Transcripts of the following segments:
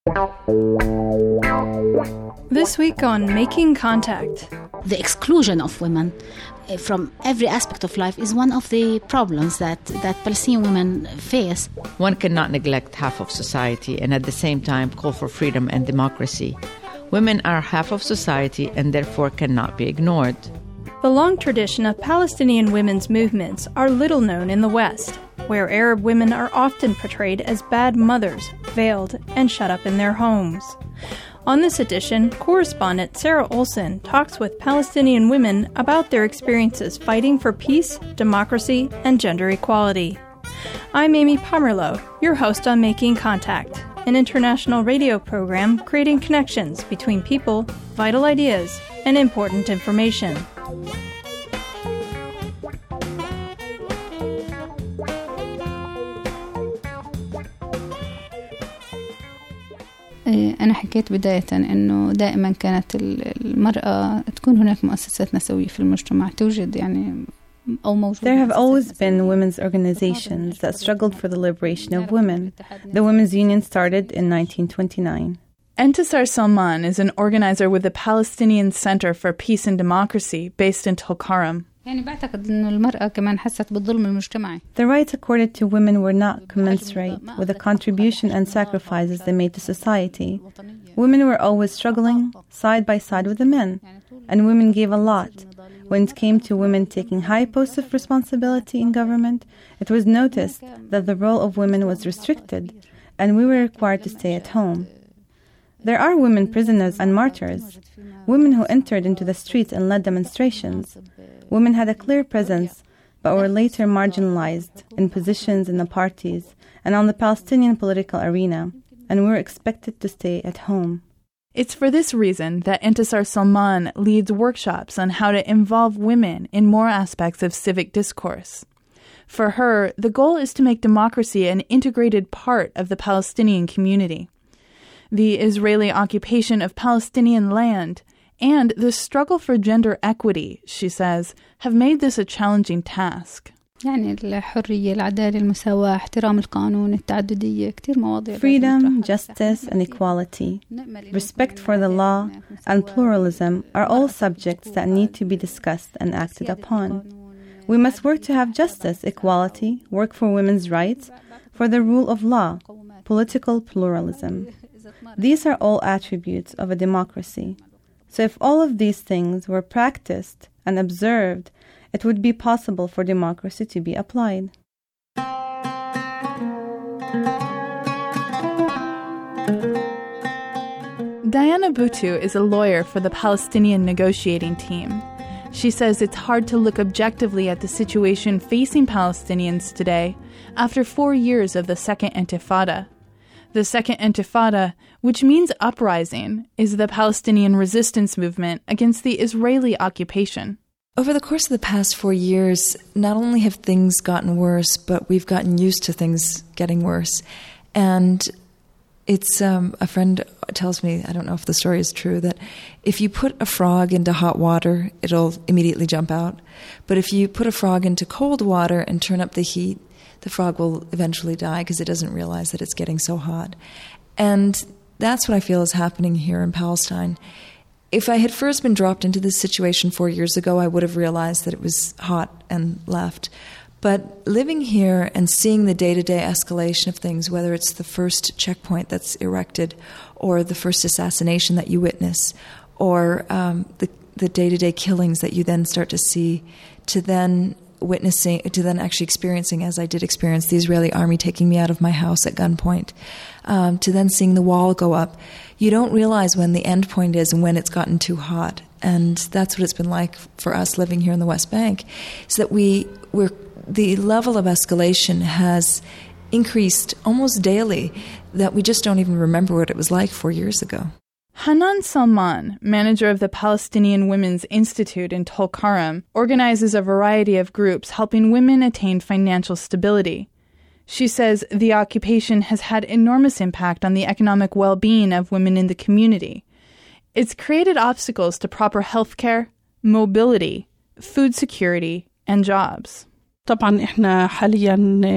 This week on Making Contact. The exclusion of women from every aspect of life is one of the problems that Palestinian women face. One cannot neglect half of society and at the same time call for freedom and democracy. Women are half of society and therefore cannot be ignored. The long tradition of Palestinian women's movements are little known in the West, where Arab women are often portrayed as bad mothers, veiled, and shut up in their homes. On this edition, correspondent Sarah Olsen talks with Palestinian women about their experiences fighting for peace, democracy, and gender equality. I'm Amy Pomerleau, your host on Making Contact, an international radio program creating connections between people, vital ideas, and important information. أنا حكيت بداية إنه دائما كانت المرأة تكون هناك مؤسسات نسوية في المجتمع توجد يعني أو موجودة. There have always been women's organizations that struggled for the liberation of women. The Women's Union started in 1929. Entisar Salman is an organizer with the Palestinian Center for Peace and Democracy based in Tulkarm. يعني بعتقد إنه المرأة كمان حست بالظلم المجتمعي. The rights accorded to women were not commensurate with the contribution and sacrifices they made to society. Women were always struggling side by side with the men, and women gave a lot. When it came to women taking high posts of responsibility in government, it was noticed that the role of women was restricted, and we were required to stay at home. There are women prisoners and martyrs, women who entered into the streets and led demonstrations. Women had a clear presence, but were later marginalized in positions in the parties and on the Palestinian political arena, and were expected to stay at home. It's for this reason that Entisar Salman leads workshops on how to involve women in more aspects of civic discourse. For her, the goal is to make democracy an integrated part of the Palestinian community. The Israeli occupation of Palestinian land and the struggle for gender equity, she says, have made this a challenging task. يعني الحرية، العدالة، المساواة، احترام القانون، التعددية، كتير مواضيع. Freedom, justice, and equality, respect for the law, and pluralism are all subjects that need to be discussed and acted upon. We must work to have justice, equality, work for women's rights, for the rule of law, political pluralism. These are all attributes of a democracy. So if all of these things were practiced and observed, it would be possible for democracy to be applied. Diana Boutou is a lawyer for the Palestinian negotiating team. She says it's hard to look objectively at the situation facing Palestinians today after 4 years of the Second Intifada. The Second Intifada, which means uprising, is the Palestinian resistance movement against the Israeli occupation. Over the course of the past 4 years, not only have things gotten worse, but we've gotten used to things getting worse. And it's a friend tells me, I don't know if the story is true, that if you put a frog into hot water, it'll immediately jump out. But if you put a frog into cold water and turn up the heat, the frog will eventually die because it doesn't realize that it's getting so hot. And that's what I feel is happening here in Palestine. If I had first been dropped into this situation 4 years ago, I would have realized that it was hot and left. But living here and seeing the day-to-day escalation of things, whether it's the first checkpoint that's erected or the first assassination that you witness or the day-to-day killings that you then start to see, to then actually experiencing, as I did experience, the Israeli army taking me out of my house at gunpoint, to then seeing the wall go up. You don't realize when the end point is and when it's gotten too hot. And that's what it's been like for us living here in the West Bank, is that the level of escalation has increased almost daily, that we just don't even remember what it was like 4 years ago. Hanan Salman, manager of the Palestinian Women's Institute in Tulkarm, organizes a variety of groups helping women attain financial stability. She says the occupation has had enormous impact on the economic well-being of women in the community. It's created obstacles to proper health care, mobility, food security, and jobs. طبعا احنا حاليا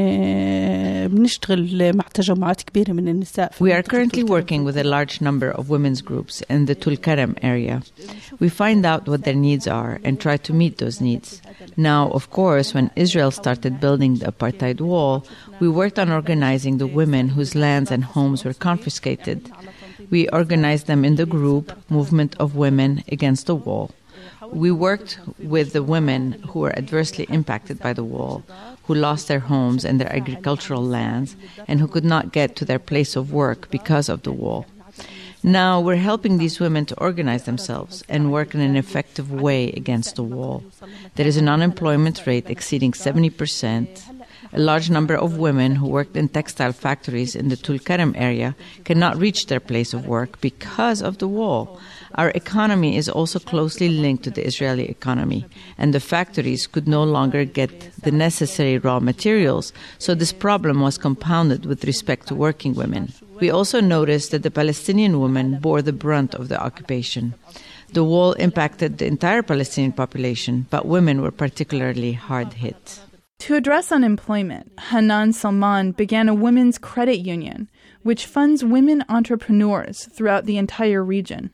بنشتغل مع تجمعات كبيرة من النساء. We are currently working with a large number of women's groups in the Tulkarem area. We find out what their needs are and try to meet those needs. Now, of course, when Israel started building the apartheid wall, we worked on organizing the women whose lands and homes were confiscated. We organized them in the group Movement of Women Against the Wall. We worked with the women who were adversely impacted by the wall, who lost their homes and their agricultural lands, and who could not get to their place of work because of the wall. Now we're helping these women to organize themselves and work in an effective way against the wall. There is an unemployment rate exceeding 70%. A large number of women who worked in textile factories in the Tulkarem area cannot reach their place of work because of the wall. Our economy is also closely linked to the Israeli economy, and the factories could no longer get the necessary raw materials, so this problem was compounded with respect to working women. We also noticed that the Palestinian women bore the brunt of the occupation. The wall impacted the entire Palestinian population, but women were particularly hard hit. To address unemployment, Hanan Salman began a women's credit union, which funds women entrepreneurs throughout the entire region.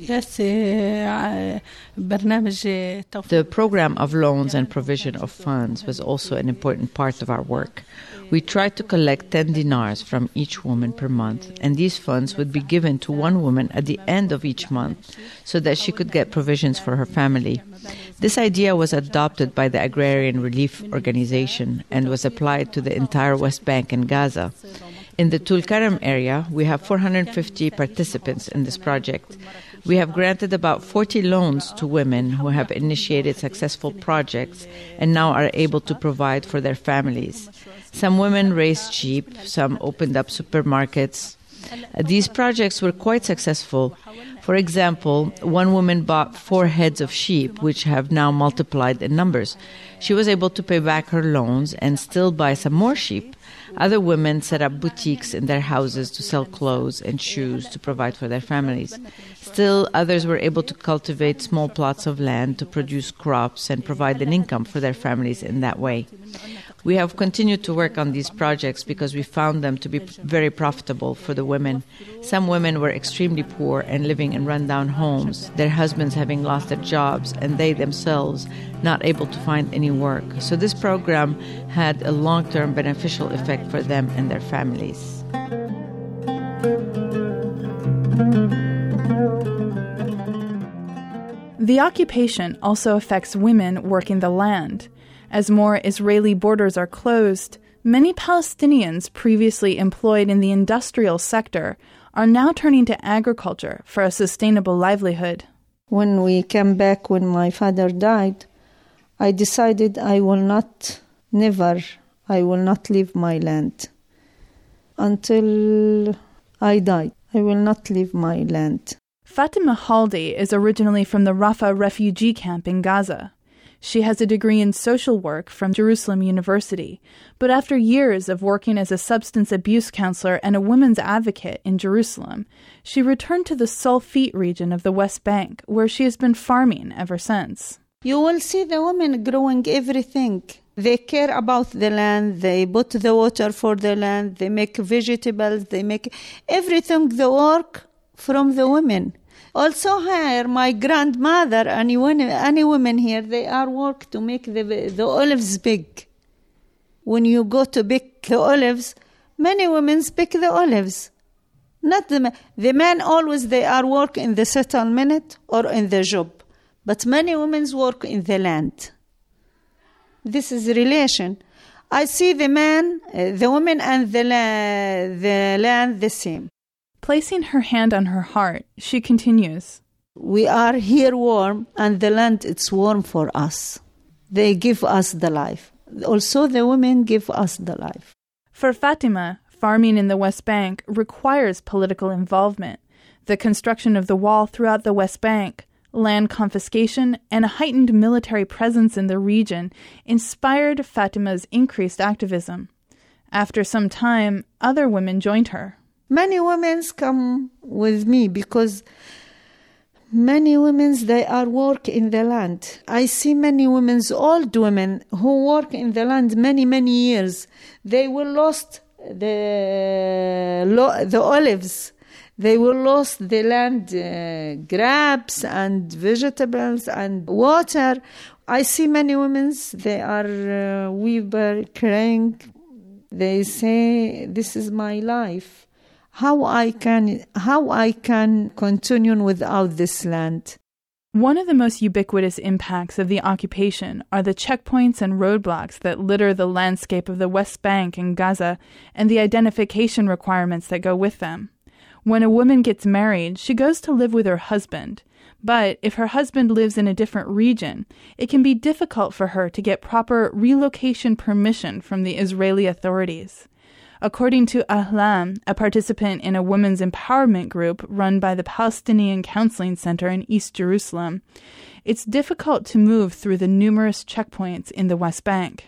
The program of loans and provision of funds was also an important part of our work. We tried to collect 10 dinars from each woman per month, and these funds would be given to one woman at the end of each month so that she could get provisions for her family. This idea was adopted by the Agrarian Relief Organization and was applied to the entire West Bank and Gaza. In the Tulkarem area, we have 450 participants in this project. We have granted about 40 loans to women who have initiated successful projects and now are able to provide for their families. Some women raised sheep, some opened up supermarkets. These projects were quite successful. For example, one woman bought 4 heads of sheep, which have now multiplied in numbers. She was able to pay back her loans and still buy some more sheep. Other women set up boutiques in their houses to sell clothes and shoes to provide for their families. Still, others were able to cultivate small plots of land to produce crops and provide an income for their families in that way. We have continued to work on these projects because we found them to be very profitable for the women. Some women were extremely poor and living in rundown homes, their husbands having lost their jobs and they themselves not able to find any work. So this program had a long-term beneficial effect for them and their families. The occupation also affects women working the land. As more Israeli borders are closed, many Palestinians previously employed in the industrial sector are now turning to agriculture for a sustainable livelihood. When we came back, when my father died, I decided I will not leave my land until I die. I will not leave my land. Fatima Haldi is originally from the Rafah refugee camp in Gaza. She has a degree in social work from Jerusalem University, but after years of working as a substance abuse counselor and a women's advocate in Jerusalem, she returned to the Sulfite region of the West Bank, where she has been farming ever since. You will see the women growing everything. They care about the land, they put the water for the land, they make vegetables, they make everything, the work from the women. Also here, my grandmother, any women here, they are work to make the olives big. When you go to pick the olives, many women pick the olives. Not the men always, they are work in the settlement or in the job. But many women work in the land. This is relation. I see the man, the women and the land the same. Placing her hand on her heart, she continues, We are here warm, and the land it's warm for us. They give us the life. Also, the women give us the life. For Fatima, farming in the West Bank requires political involvement. The construction of the wall throughout the West Bank, land confiscation, and a heightened military presence in the region inspired Fatima's increased activism. After some time, other women joined her. Many women come with me because Many women, they are work in the land. I see many women, old women, who work in the land many, many years. They will lost the olives. They will lost the land, grapes and vegetables and water. I see many women, they are weaver, crying. They say, this is my life. How I can continue without this land? One of the most ubiquitous impacts of the occupation are the checkpoints and roadblocks that litter the landscape of the West Bank and Gaza and the identification requirements that go with them. When a woman gets married, she goes to live with her husband. But if her husband lives in a different region, it can be difficult for her to get proper relocation permission from the Israeli authorities. According to Ahlam, a participant in a women's empowerment group run by the Palestinian Counseling Center in East Jerusalem, it's difficult to move through the numerous checkpoints in the West Bank.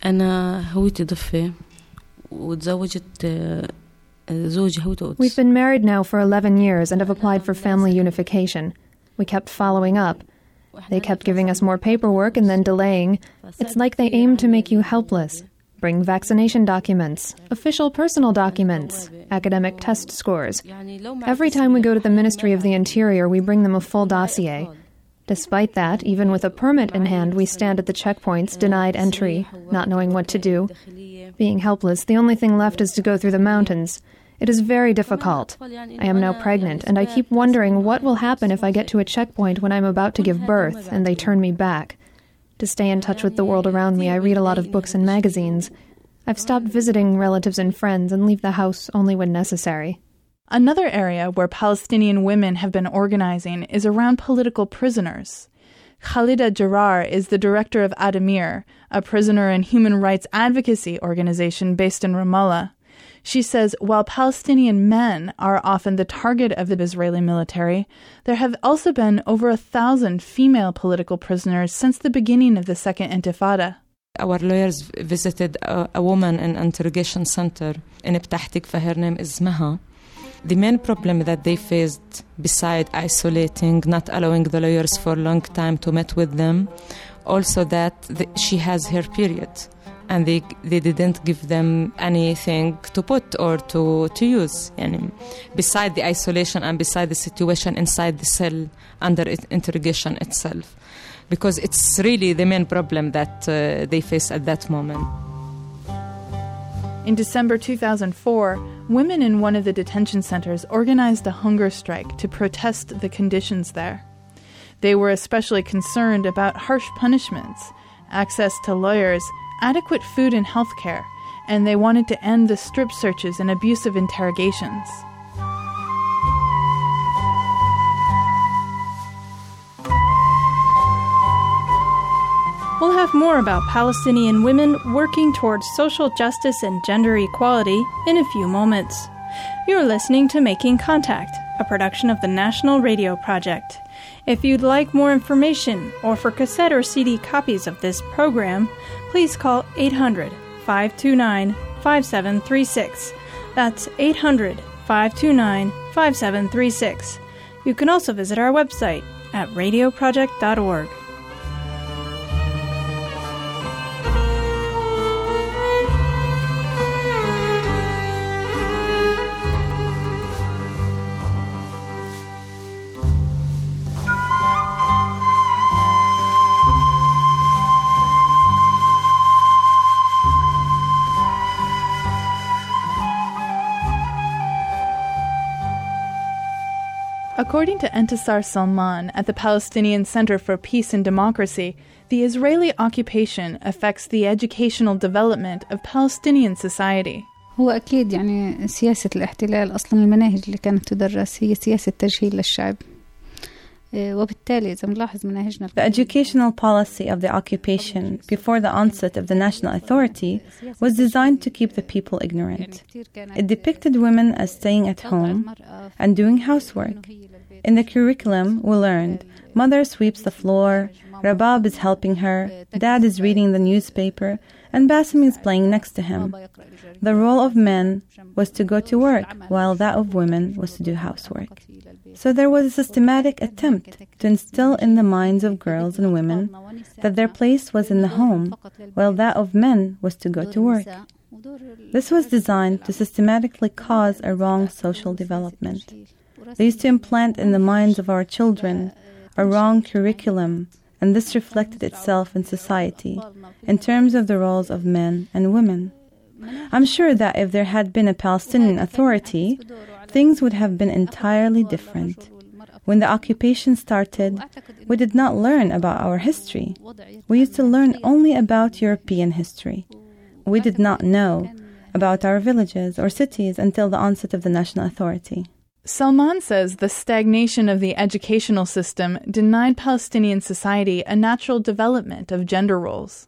We've been married now for 11 years and have applied for family unification. We kept following up. They kept giving us more paperwork and then delaying. It's like they aim to make you helpless. Bring vaccination documents, official personal documents, academic test scores. Every time we go to the Ministry of the Interior, we bring them a full dossier. Despite that, even with a permit in hand, we stand at the checkpoints, denied entry, not knowing what to do. Being helpless, the only thing left is to go through the mountains. It is very difficult. I am now pregnant, and I keep wondering what will happen if I get to a checkpoint when I'm about to give birth and they turn me back. To stay in touch with the world around me, I read a lot of books and magazines. I've stopped visiting relatives and friends and leave the house only when necessary. Another area where Palestinian women have been organizing is around political prisoners. Khalida Jarrar is the director of Adamir, a prisoner and human rights advocacy organization based in Ramallah. She says while Palestinian men are often the target of the Israeli military, there have also been over 1,000 female political prisoners since the beginning of the Second Intifada. Our lawyers visited a woman in an interrogation center in Ptah Tikva. Her name is Maha. The main problem that they faced, beside isolating, not allowing the lawyers for a long time to meet with them, also that she has her period. And they didn't give them anything to put or to use. And beside the isolation and beside the situation inside the cell under interrogation itself. Because it's really the main problem that they face at that moment. In December 2004, women in one of the detention centers organized a hunger strike to protest the conditions there. They were especially concerned about harsh punishments, access to lawyers, adequate food and health care, and they wanted to end the strip searches and abusive interrogations. We'll have more about Palestinian women working towards social justice and gender equality in a few moments. You're listening to Making Contact, a production of the National Radio Project. If you'd like more information or for cassette or CD copies of this program, please call 800-529-5736. That's 800-529-5736. You can also visit our website at radioproject.org. According to Entisar Salman at the Palestinian Center for Peace and Democracy, the Israeli occupation affects the educational development of Palestinian society. هو أكيد يعني سياسة الاحتلال أصلا المناهج اللي كانت تدرس هي سياسة تجهيل للشعب. وبالتالي إذا نلاحظ مناهجنا The educational policy of the occupation before the onset of the national authority was designed to keep the people ignorant. It depicted women as staying at home and doing housework. In the curriculum, we learned mother sweeps the floor, Rabab is helping her, dad is reading the newspaper, and Bassem is playing next to him. The role of men was to go to work, while that of women was to do housework. So there was a systematic attempt to instill in the minds of girls and women that their place was in the home, while that of men was to go to work. This was designed to systematically cause a wrong social development. They used to implant in the minds of our children a wrong curriculum, and this reflected itself in society in terms of the roles of men and women. I'm sure that if there had been a Palestinian Authority, things would have been entirely different. When the occupation started, we did not learn about our history. We used to learn only about European history. We did not know about our villages or cities until the onset of the National Authority. Salman says the stagnation of the educational system denied Palestinian society a natural development of gender roles.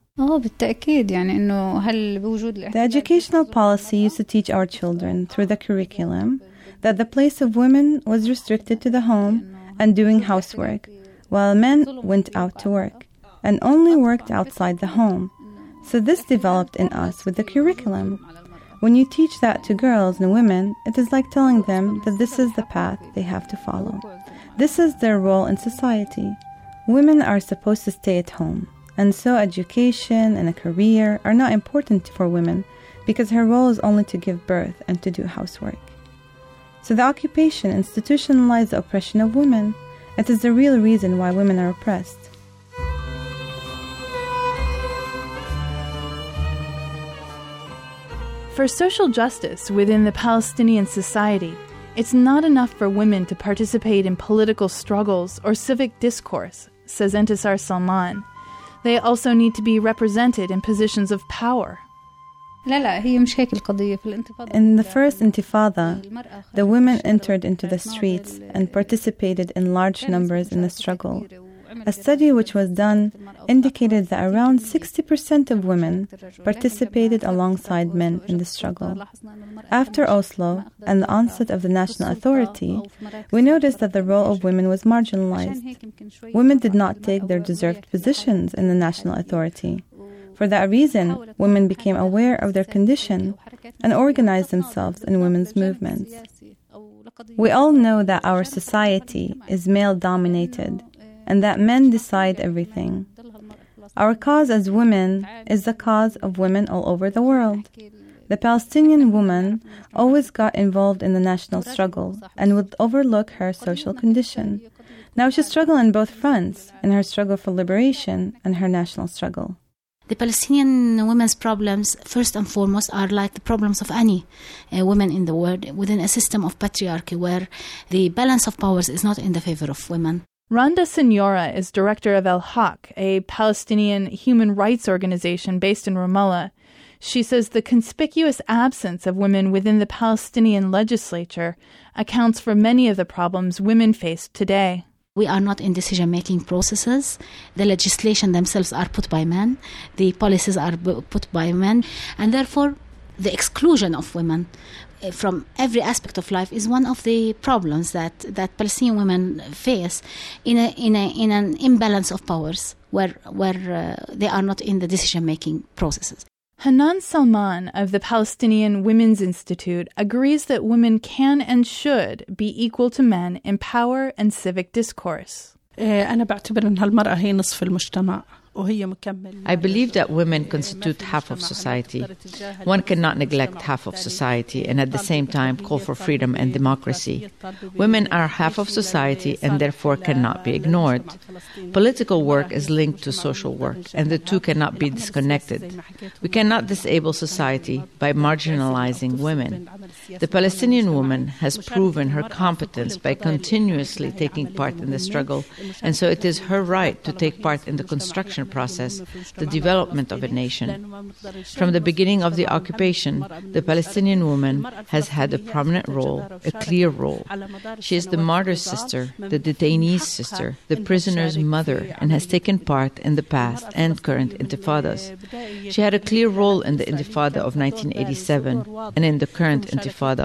The educational policy used to teach our children through the curriculum that the place of women was restricted to the home and doing housework, while men went out to work and only worked outside the home. So this developed in us with the curriculum. When you teach that to girls and women, it is like telling them that this is the path they have to follow. This is their role in society. Women are supposed to stay at home, and so education and a career are not important for women because her role is only to give birth and to do housework. So the occupation institutionalized the oppression of women. It is the real reason why women are oppressed. For social justice within the Palestinian society, it's not enough for women to participate in political struggles or civic discourse, says Entisar Salman. They also need to be represented in positions of power. In the first Intifada, the women entered into the streets and participated in large numbers in the struggle. A study which was done indicated that around 60% of women participated alongside men in the struggle. After Oslo and the onset of the National Authority, we noticed that the role of women was marginalized. Women did not take their deserved positions in the National Authority. For that reason, women became aware of their condition and organized themselves in women's movements. We all know that our society is male-dominated and that men decide everything. Our cause as women is the cause of women all over the world. The Palestinian woman always got involved in the national struggle and would overlook her social condition. Now she struggles on both fronts, in her struggle for liberation and her national struggle. The Palestinian women's problems, first and foremost, are like the problems of any women in the world within a system of patriarchy where the balance of powers is not in the favor of women. Randa Senora is director of El-Haq, a Palestinian human rights organization based in Ramallah. She says the conspicuous absence of women within the Palestinian legislature accounts for many of the problems women face today. We are not in decision-making processes. The legislation themselves are put by men. The policies are put by men. And therefore, the exclusion of women from every aspect of life is one of the problems that Palestinian women face in an imbalance of powers where they are not in the decision-making processes. Hanan Salman of the Palestinian Women's Institute agrees that women can and should be equal to men in power and civic discourse. أنا بعتبر أن المرأة هي نصف المجتمع. I believe that women constitute half of society. One cannot neglect half of society and at the same time call for freedom and democracy. Women are half of society and therefore cannot be ignored. Political work is linked to social work and the two cannot be disconnected. We cannot disable society by marginalizing women. The Palestinian woman has proven her competence by continuously taking part in the struggle, and so it is her right to take part in the construction process, the development of a nation. From the beginning of the occupation, the Palestinian woman has had a prominent role, a clear role. She is the martyr's sister, the detainee's sister, the prisoner's mother, and has taken part in the past and current intifadas. She had a clear role in the intifada of 1987 and in the current intifada.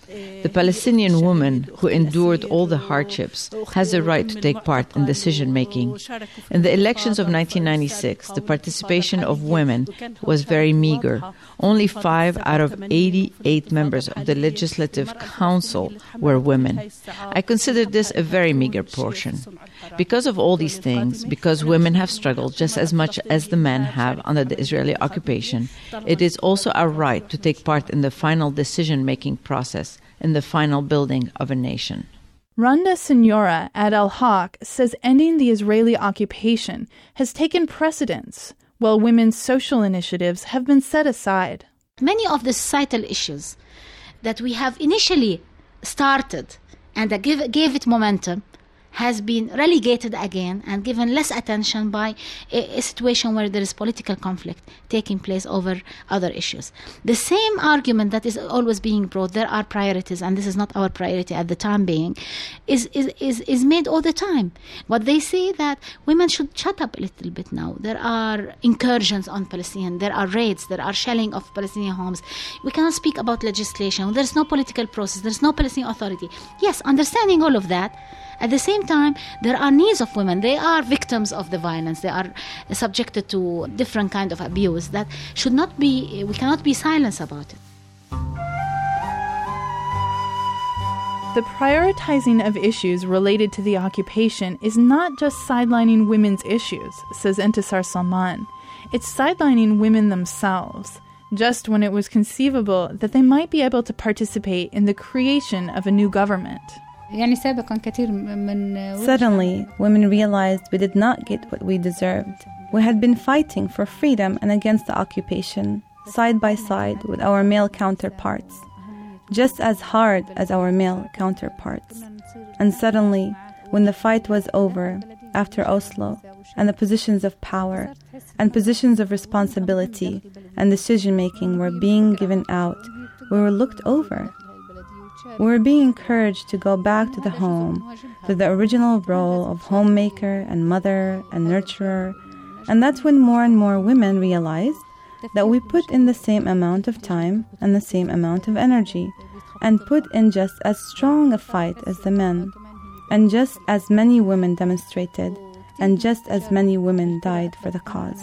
The Palestinian woman who endured all the hardships has the right to take part in decision-making. In the elections of 1996, the participation of women was very meager. Only 5 out of 88 members of the Legislative Council were women. I consider this a very meager portion. Because of all these things, because women have struggled just as much as the men have under the Israeli occupation, it is also our right to take part in the final decision-making process, in the final building of a nation. Randa Signora at Al-Haq says ending the Israeli occupation has taken precedence, while women's social initiatives have been set aside. Many of the societal issues that we have initially started and that gave it momentum has been relegated again and given less attention by a situation where there is political conflict taking place over other issues. The same argument that is always being brought, there are priorities and this is not our priority at the time being, is made all the time. What they say that women should shut up a little bit now. There are incursions on Palestinian, there are raids, there are shelling of Palestinian homes. We cannot speak about legislation. There's no political process. There's no Palestinian Authority. Yes, understanding all of that, at the same time, there are needs of women. They are victims of the violence. They are subjected to different kind of abuse that should not be, we cannot be silent about it. The prioritizing of issues related to the occupation is not just sidelining women's issues, says Entisar Salman. It's sidelining women themselves, just when it was conceivable that they might be able to participate in the creation of a new government. Suddenly, women realized we did not get what we deserved. We had been fighting for freedom and against the occupation, side by side with our male counterparts, just as hard as our male counterparts. And suddenly, when the fight was over, after Oslo, and the positions of power and positions of responsibility and decision-making were being given out, we were looked over. We were being encouraged to go back to the home, to the original role of homemaker and mother and nurturer. And that's when more and more women realized that we put in the same amount of time and the same amount of energy, and put in just as strong a fight as the men. And just as many women demonstrated, and just as many women died for the cause.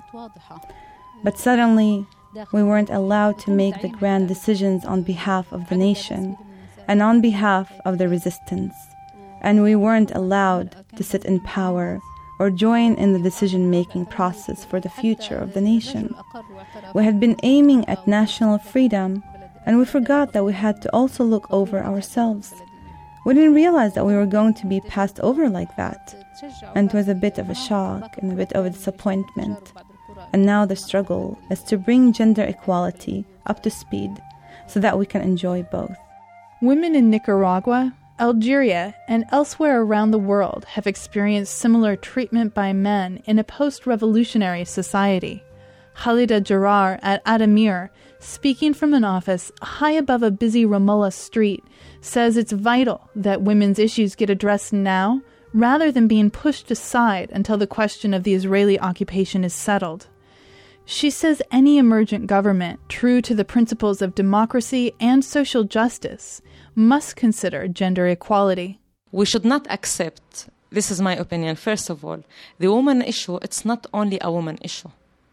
But suddenly, we weren't allowed to make the grand decisions on behalf of the nation and on behalf of the resistance. And we weren't allowed to sit in power or join in the decision-making process for the future of the nation. We had been aiming at national freedom, and we forgot that we had to also look over ourselves. We didn't realize that we were going to be passed over like that. And it was a bit of a shock and a bit of a disappointment. And now the struggle is to bring gender equality up to speed so that we can enjoy both. Women in Nicaragua, Algeria, and elsewhere around the world have experienced similar treatment by men in a post-revolutionary society. Khalida Jarrar at Adamir, speaking from an office high above a busy Ramallah street, says it's vital that women's issues get addressed now rather than being pushed aside until the question of the Israeli occupation is settled. She says any emergent government, true to the principles of democracy and social justice, must consider gender equality. We should not accept, this is my opinion, first of all, the woman issue, it's not only a woman issue.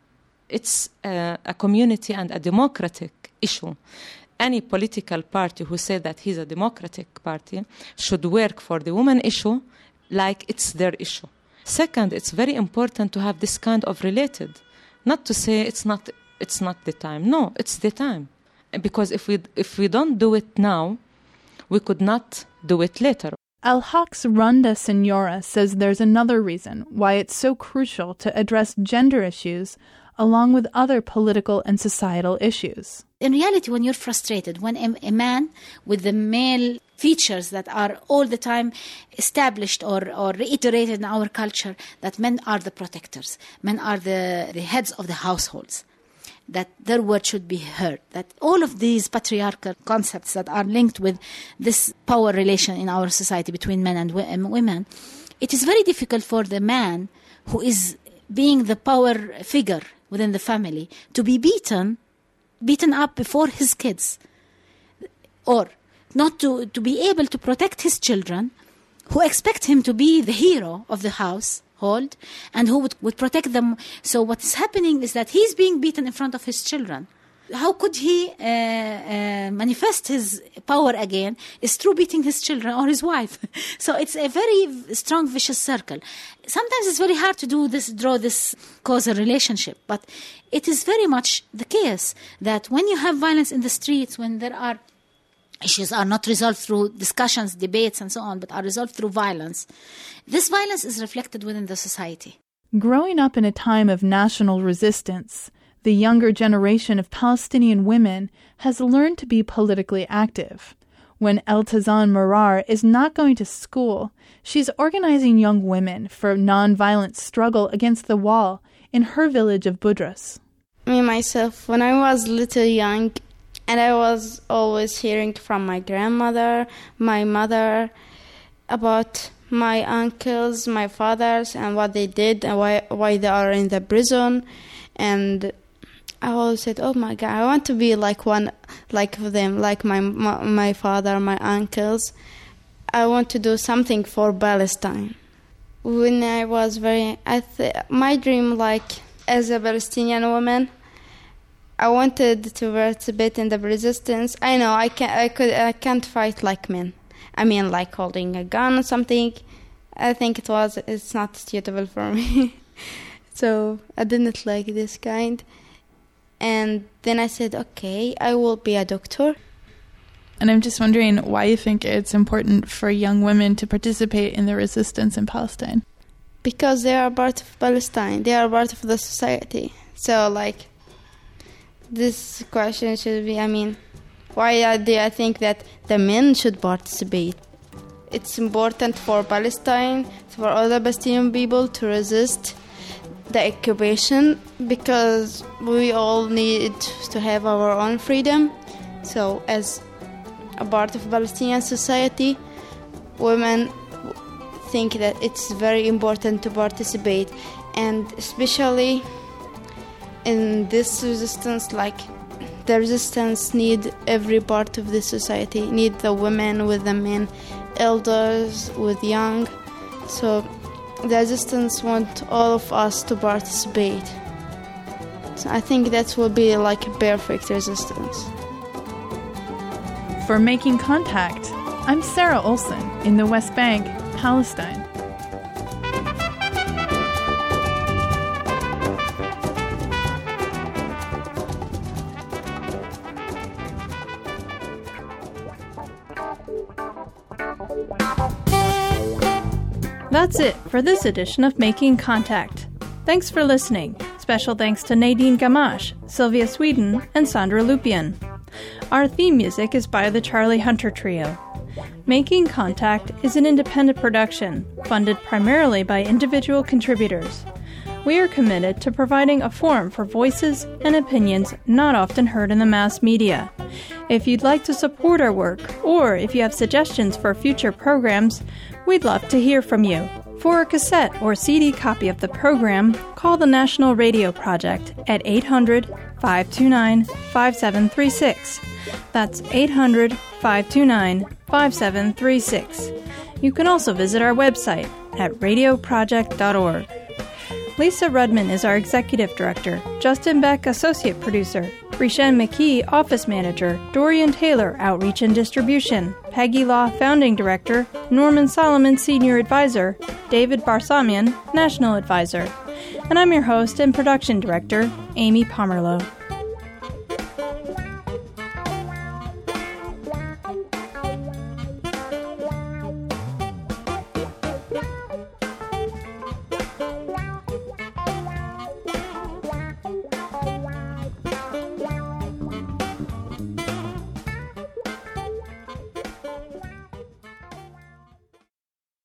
It's a community and a democratic issue. Any political party who says that he's a democratic party should work for the woman issue like it's their issue. Second, it's very important to have this kind of related. Not to say it's not the time. No, it's the time. Because if we don't do it now, we could not do it later. Al-Haq's Randa Signora says there's another reason why it's so crucial to address gender issues along with other political and societal issues. In reality, when you're frustrated, when a man with the male features that are all the time established or reiterated in our culture, that men are the protectors, men are the heads of the households, that their word should be heard, that all of these patriarchal concepts that are linked with this power relation in our society between men and women, it is very difficult for the man who is being the power figure within the family to be beaten up before his kids, or not to be able to protect his children, who expect him to be the hero of the household and who would protect them. So what's happening is that he's being beaten in front of his children. How could he manifest his power again? Is through beating his children or his wife. So it's a very strong vicious circle. Sometimes it's very hard to draw this causal relationship, but it is very much the case that when you have violence in the streets, when there are issues are not resolved through discussions, debates, and so on, but are resolved through violence, this violence is reflected within the society. Growing up in a time of national resistance, the younger generation of Palestinian women has learned to be politically active. When Eltazan Marar is not going to school, she's organizing young women for nonviolent struggle against the wall in her village of Budras. Me, myself, when I was little young, and I was always hearing from my grandmother, my mother, about my uncles, my fathers, and what they did, and why they are in the prison. And I always said, oh my God, I want to be like them, like my father, my uncles. I want to do something for Palestine. When I was my dream, like as a Palestinian woman, I wanted to participate in the resistance. I know I can't fight like men. I mean, like holding a gun or something. I think it's not suitable for me. So I didn't like this kind. And then I said, okay, I will be a doctor. And I'm just wondering why you think it's important for young women to participate in the resistance in Palestine. Because they are part of Palestine. They are part of the society. So, this question should be, why do I think that the men should participate? It's important for Palestine, for all the Palestinian people to resist the occupation, because we all need to have our own freedom. So as a part of Palestinian society, women think that it's very important to participate, and especially in this resistance, the resistance need every part of the society, need the women with the men, elders with young. So the resistance want all of us to participate. So I think that will be a perfect resistance. For Making Contact, I'm Sarah Olson in the West Bank, Palestine. That's it for this edition of Making Contact. Thanks for listening. Special thanks to Nadine Gamache, Sylvia Sweden, and Sandra Lupian. Our theme music is by the Charlie Hunter Trio. Making Contact is an independent production, funded primarily by individual contributors. We are committed to providing a forum for voices and opinions not often heard in the mass media. If you'd like to support our work, or if you have suggestions for future programs, we'd love to hear from you. For a cassette or CD copy of the program, call the National Radio Project at 800-529-5736. That's 800-529-5736. You can also visit our website at radioproject.org. Lisa Rudman is our Executive Director, Justin Beck, Associate Producer, Rishen McKee, Office Manager, Dorian Taylor, Outreach and Distribution, Peggy Law, Founding Director, Norman Solomon, Senior Advisor, David Barsamian, National Advisor. And I'm your host and Production Director, Amy Pomerlow.